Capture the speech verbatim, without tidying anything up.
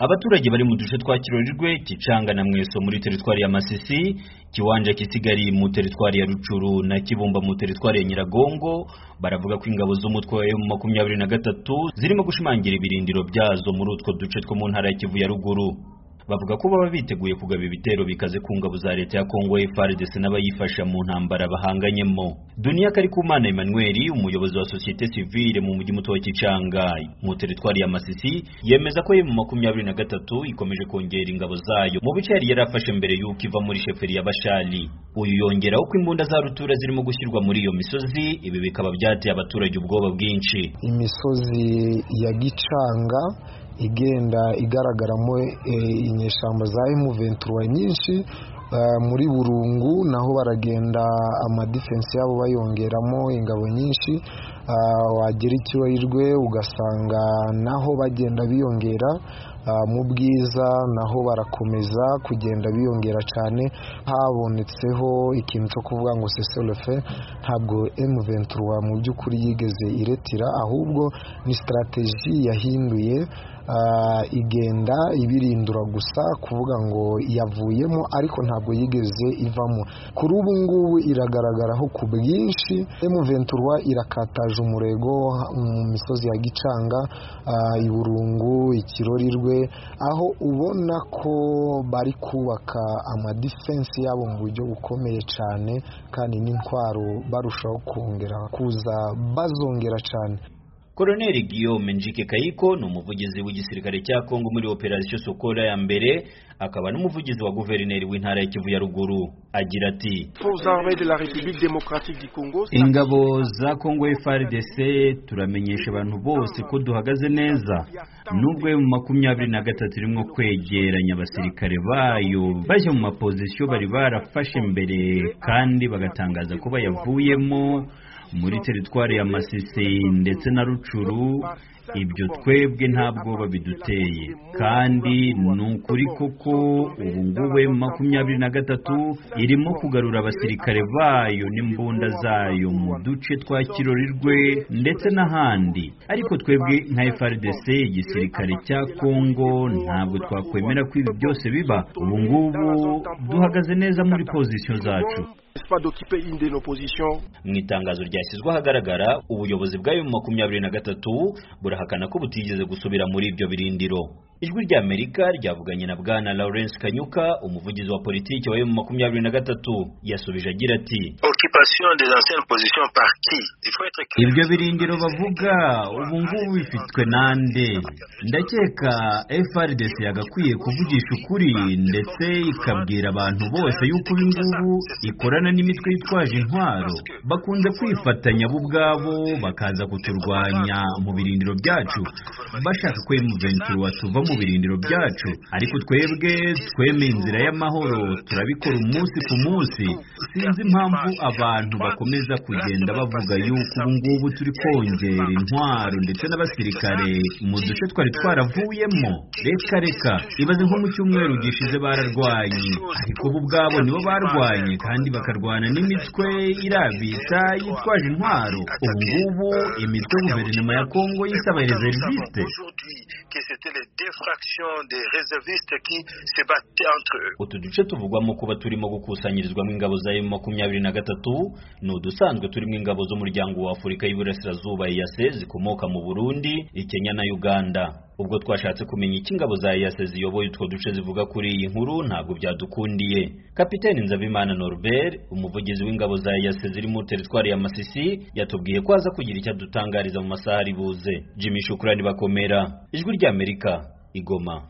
Abaturage bari mu duce twa Kirorirwe, Kicanga na Mweso muri teritwari ya Masisi, Kiwanja Kisigari mu teritwari ya Rucuru na Kibumba mu teritwari ya Nyiragongo baravuga ko ingabo z'umutwe wa M makumyabiri na gatatu zirimo gushimangira ibirindiro byazo muri utwo duce two mu ntara ya Kivu ya ruguru. Bavuga ko baba biteguye kugaba ibitero bikaze ku ngabo za leta ya Kongo F A R D C n'abayifasha mu ntambara bahanganyemo. Dunia Karikumana Emmanuel, umuyobozi wa societe civile mu mujyi muto wa Kicanga mu teritwari ya Masisi, yemeza ko M makumyabiri na gatatu ikomeje kongera ingabo zayo mu bice yari yarafashe mbere y'uko iva muri sheferi ya Bashali. Uyu yongera uko imbunda za rutura zirimo gushyirwa muri iyo misozi, ibi bikaba byateye abaturage ubwoba bwinshi. Imisozi ya Gicanga igenda igaragaramo inyeshamba za M ventura nyinshi, muri Burungu naho baragenda ama defense yabo bayongeramo ingabo nyinshi, wagera Ikirorirwe ugasanga naho bagenda biyongera, mu Bwiza naho barakomeza kugenda biyongera cyane. Habonetseho ikintu cyo kuvuga ngo cessez-le-feu, ntabwo M ventura mu by'ukuri yigeze iretira, ahubwo ni strategy yahinduye, Uh, igenda ibirindura gusa kuvuga ngo yavuyemo, ariko ntabwo yigeze ivamo. Kuri ubu ngubu iragaragaraho ku bwinshi. M ventura irakataje umurego mu misozi ya Gicanga, uh, Iburungu, Ikirorirwe, aho ubona ko bari kubaka ama defense yabo mu buryo bukomeye cyane, kandi n'intwaro barushaho kongera kuza bazongera cyane. Colonel Guillaume Njike Kayiko ni umuvugizi w'igisirikare cya Kongo muri operation Sokola ya mbere, akaba n'umuvugizi wa guverineri w'intara ya Kivu ya ruguru. Agira ati: ingabo za Kongo F A R D C turamenyesha abantu bose ko duhagaze neza, nubwo mu makumyabiri na gatatu irimo kwegeranya abasirikare bayo baje mu mapozisiyo bari barafashe mbere, kandi bagatangaza ko bayavuyemo muri teritwari ya Masisi ndetse na Rucuru. Ibyo twebwe ntabwo babiduteye, kandi nukuri koko ubu ngubu makumyabiri na gatatu irimo kugarura abasirikare bayo n'imbunda zayo mu duce twa Kirorirwe ndetse n'ahandi. Ariko twebwe nka F A R D C, igisirikare cya Kongo, ntabwo twakwemera ko ibi byose biba. Ubu ngubu duhagaze neza muri position zacu. Mu itangazo ryashyizwe ahagaragara, ubuyobozi bwa M makumyabiri na gatatu burahakana ko butigeze gusubira muri ibyo birindiro. Ijwi rya Amerika ryavuganye na bwana Lawrence Kanyuka, umuvugizi wa politiki wa M makumyabiri na gatatu, yasubije agira ati: ibyo birindiro bavuga ubu ngubu bifitwe nande? Ndakeka F A R D C yagakwiye kuvugisha ukuri ndetse ikabwira abantu bose yuko ubu ngubu ikorana n'imitwe yitwaje intwaro, bakunze kwifatanya bo ubwabo bakaza kuturwanya mu birindiro byacu, bashaka ko M ventura tuva mu birindiro byacu. Ariko twebwe twemeye inzira y'amahoro, turabikora umunsi ku munsi. Sinzi impamvu abantu bakomeza kugenda bavuga yuko ubu ngubu turi kongera intwaro ndetse n'abasirikare mu duce twari twaravuyemo. Reka reka ibaze nko mu cyumweru gishize bararwanye, ariko bo ubwabo nibo barwanye kandi bakarwana n'imitwe irabita yitwaje intwaro. Ubu ngubu imitwe guverinoma ya Kongo yisaba reserviste. Utu duce tuvugwamo kuba turimo gukusanyirizwamo ingabo za M makumyabiri na gatatu ni udusanzwe turimo ingabo z'umuryango wa Afurika y'Iburasirazuba E A C zikomoka mu Burundi, Kenya na Uganda. Ubwo twashatse kumenya iki ingabo za E A C ziyoboye utwo duce zivuga kuri iyi nkuru, ntabwo byadukundiye. Kapiteni Nzabimana Norbert, umuvugizi w'ingabo za E A C ziri mu teritwari ya Masisi, yatubwiye ko aza kugira icyo adutangariza mu masaha ari buze. Jimmy Shukrani Bakomera, Ijwi rya Amerika, Igoma.